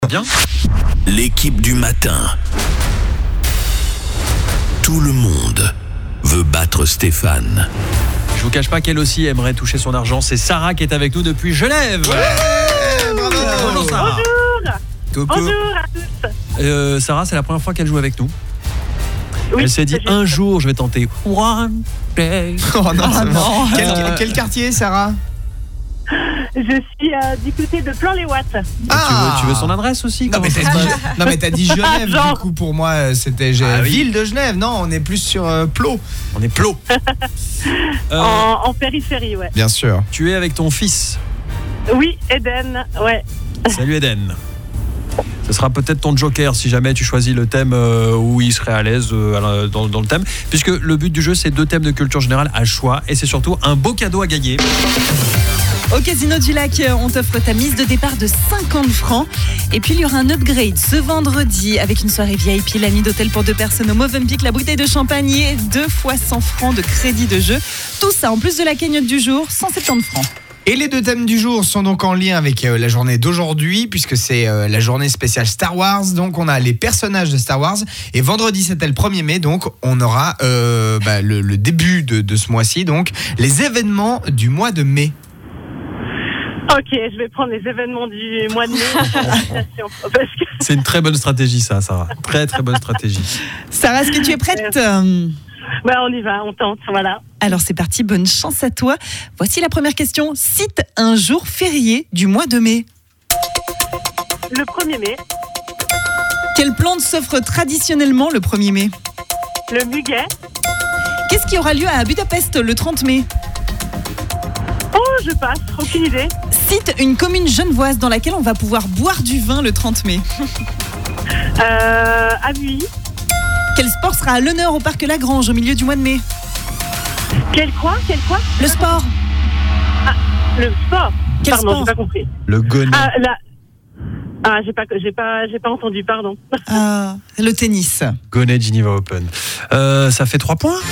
Bien. L'équipe du matin. Tout le monde veut battre Stéphane. Je vous cache pas qu'elle aussi aimerait toucher son argent. C'est Sarah qui est avec nous depuis Genève. Bravo. Bonjour Sarah. Coucou. Bonjour à tous. Sarah, c'est la première fois qu'elle joue avec nous. Oui, Elle s'est dit c'est un juste. jour je vais tenter One Day. Oh non, c'est non. Quel quartier, Sarah? Je suis du côté de Plan-les-Ouates. Tu veux son adresse aussi? Non Comment mais, ça se t'as passe dit, non mais t'as dit Genève, Genre. du coup pour moi c'était Ah oui. ville de Genève. Non, on est plus sur Plot. On est plot. En périphérie, ouais. Bien sûr. Tu es avec ton fils. Oui, Eden, ouais. Salut Eden. Ce sera peut-être ton joker si jamais tu choisis le thème où il serait à l'aise dans le thème. Puisque le but du jeu, c'est 2 thèmes de culture générale à choix. Et c'est surtout un beau cadeau à gagner. Au Casino du Lac, on t'offre ta mise de départ de 50 francs. Et puis, il y aura un upgrade ce vendredi avec une soirée VIP, la nuit d'hôtel pour 2 personnes au Movenpick, la bouteille de champagne et 2 fois 100 francs de crédit de jeu. Tout ça, en plus de la cagnotte du jour, 170 francs. Et les 2 thèmes du jour sont donc en lien avec la journée d'aujourd'hui, puisque c'est la journée spéciale Star Wars. Donc on a les personnages de Star Wars. Et vendredi, c'était le 1er mai, donc on aura le début de ce mois-ci, donc les événements du mois de mai. Ok, je vais prendre les événements du mois de mai. Parce que C'est une très bonne stratégie, ça, Sarah. Très, très bonne stratégie. Sarah, est-ce que tu es prête? on y va, on tente, voilà. Alors, c'est parti, bonne chance à toi. Voici la première question. Cite un jour férié du mois de mai. Le 1er mai, Quelle plante s'offre traditionnellement le 1er mai? le muguet. Qu'est-ce qui aura lieu à Budapest le 30 mai? Oh, je passe, aucune idée. Cite une commune genevoise dans laquelle on va pouvoir boire du vin le 30 mai. À Buy. Quel sport sera à l'honneur au parc Lagrange au milieu du mois de mai? Quel quoi? Le sport. Le sport. Quel Pardon, sport? j'ai pas compris. Le gonnet. J'ai pas entendu, pardon. Ah, le tennis. Gonnet Geneva Open. Ça fait 3 points.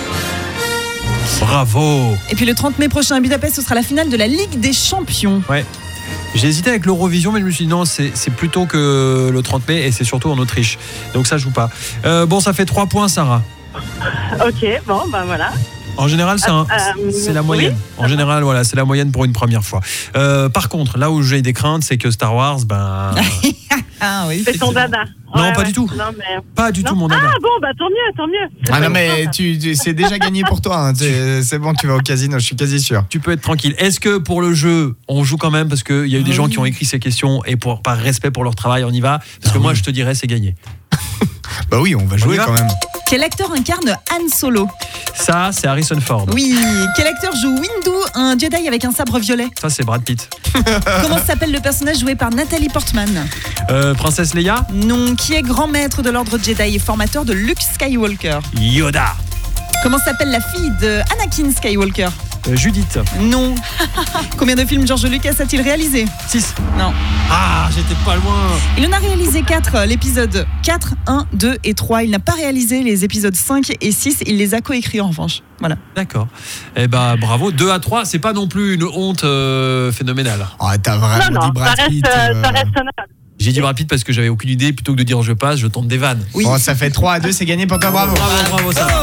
Bravo. Et puis le 30 mai prochain à Budapest, ce sera la finale de la Ligue des Champions. Ouais. J'ai hésité avec l'Eurovision, mais je me suis dit non, c'est plutôt que le 30 mai et c'est surtout en Autriche. Donc ça joue pas. Bon, ça fait 3 points, Sarah. Ok, bon, ben voilà. En général, c'est la moyenne. oui. En général, voilà, c'est la moyenne pour une première fois. Par contre, là où j'ai des craintes, c'est que Star Wars, Ah oui. C'est ton dada. Non, Ouais, pas ouais. du tout. Non, mais... pas du tout mon dada. Ah bon, bah tant mieux. Ah non mais c'est déjà gagné pour toi, hein. C'est bon, tu vas au casino, je suis quasi sûr. Tu peux être tranquille. Est-ce que pour le jeu, on joue quand même parce qu'il y a eu des gens qui ont écrit ces questions et par respect pour leur travail, on y va? Parce que moi, je te dirais, c'est gagné. Bah oui, on va jouer y va quand même. Quel acteur incarne Han Solo? Ça, c'est Harrison Ford. Oui. Quel acteur joue Windu, un Jedi avec un sabre violet? Ça, c'est Brad Pitt. Comment s'appelle le personnage joué par Nathalie Portman? Princesse Leia? Non. Qui est grand maître de l'ordre Jedi et formateur de Luke Skywalker? Yoda. Comment s'appelle la fille de Anakin Skywalker? Judith. Non. Combien de films George Lucas a-t-il réalisé? 6. Non. Ah, j'étais pas loin. Il en a réalisé 4, l'épisode 4, 1, 2 et 3. Il n'a pas réalisé les épisodes 5 et 6, il les a coécrits en revanche. Voilà. D'accord. Eh ben, bravo. 2-3, c'est pas non plus une honte phénoménale. Oh, t'as vraiment dit Non, Brad Pitt. ça reste honorable. J'ai dit Brad Pitt parce que j'avais aucune idée. Plutôt que de dire je passe, je tente des vannes. Oui. Bon, ça fait 3-2, c'est gagné pour toi, bravo. Bravo, Sarah.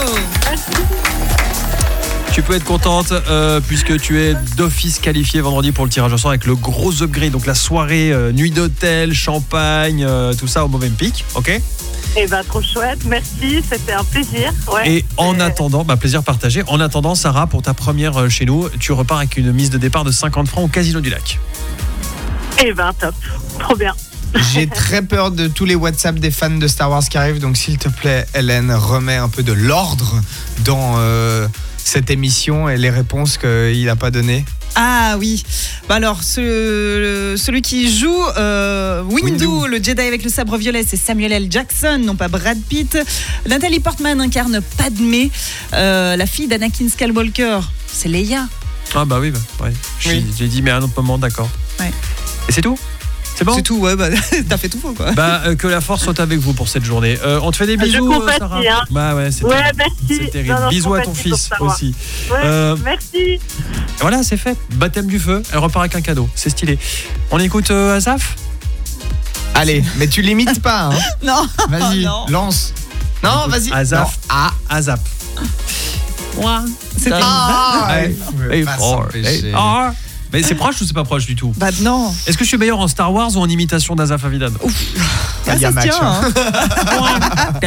Tu peux être contente puisque tu es d'office qualifié vendredi pour le tirage au sort avec le gros upgrade. Donc la soirée, nuit d'hôtel, champagne, tout ça au Movenpick. Ok? Eh ben trop chouette, merci, c'était un plaisir. Ouais. Et en attendant, plaisir partagé. En attendant, Sarah, pour ta première chez nous, tu repars avec une mise de départ de 50 francs au Casino du Lac. Eh ben top, trop bien. J'ai très peur de tous les WhatsApp des fans de Star Wars qui arrivent, donc s'il te plaît, Hélène, remets un peu de l'ordre dans cette émission et les réponses qu'il n'a pas données. Ah oui. Bah alors, celui qui joue Windu, le Jedi avec le sabre violet, c'est Samuel L. Jackson, non pas Brad Pitt. Nathalie Portman incarne Padmé. La fille d'Anakin Skywalker, c'est Leia. Ah bah oui, ouais. Oui. J'ai dit mais à un autre moment, d'accord. Ouais. Et c'est tout? C'est bon? C'est tout, ouais, t'as fait tout faux, quoi. Que la force soit avec vous pour cette journée. On te fait des Je bisous, compatis, Sarah. hein. Bah ouais, c'est Ouais, terrible. merci. C'est terrible. Non, Bisous à ton compatis pour fils Sarah. aussi. Ouais, merci. Voilà, c'est fait. Baptême du feu. Elle repart avec un cadeau. C'est stylé. On écoute Asaf? Allez, mais tu limites pas. Hein. Non. Vas-y, Non. lance. Non, vas-y. Azaf. Non. Ah. Azap. C'était Ah, Ouais. il pouvait pas s'empêcher. Mais c'est proche ou c'est pas proche du tout? Bah non. Est-ce que je suis meilleur en Star Wars ou en imitation d'Azaf Avidan? Ah, Il y a ça se match, tient, hein. hein.